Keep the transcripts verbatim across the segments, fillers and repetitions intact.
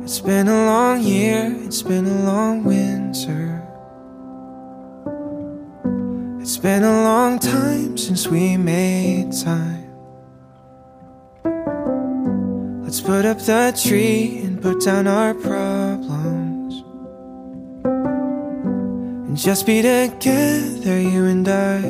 It's been a long year, it's been a long winter. It's been a long time since we made time. Let's put up the tree and put down our problems and just be together, you and I.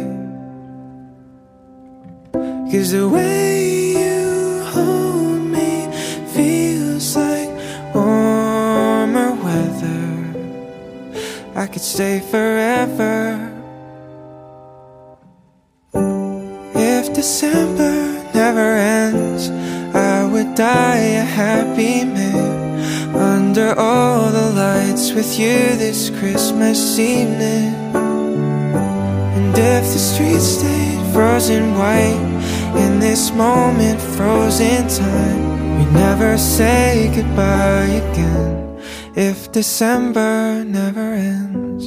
'Cause the way you hold me feels like warmer weather. I could stay forever. If December never ends, I would die a happy man under all the lights with you this Christmas evening. And if the streets stayed frozen white in this moment, frozen time, we never say goodbye again. If December never ends.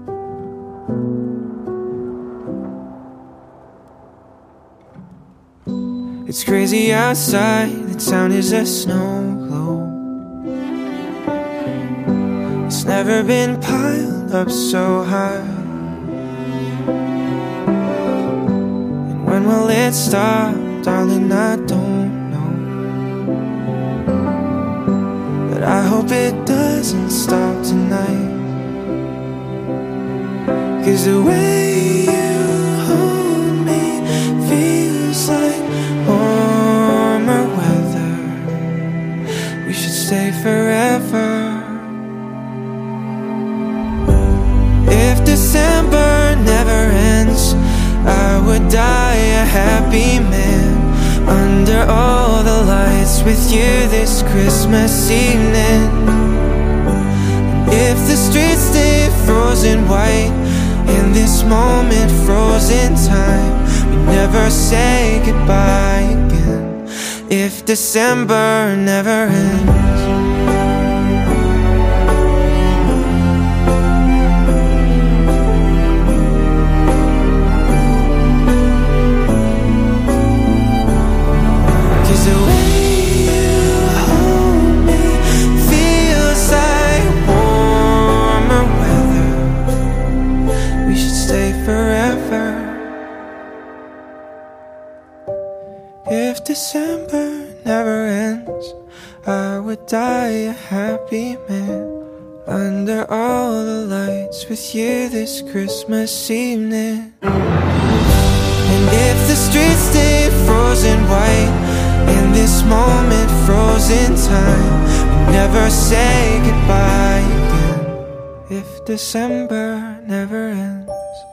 It's crazy outside, the town is a snow globe. It's never been piled up so high. And when will it stop, darling, I don't know. But I hope it doesn't stop tonight. 'Cause the way you hold me feels like warmer weather. We should stay forever. If December never ends, I would die a happy man under all the lights with you this Christmas evening. If the streets stay frozen white in this moment, frozen time, we never say goodbye again. If December never ends. If December never ends, I would die a happy man under all the lights with you this Christmas evening. And if the streets stay frozen white in this moment, frozen time, we never say goodbye again. If December never ends.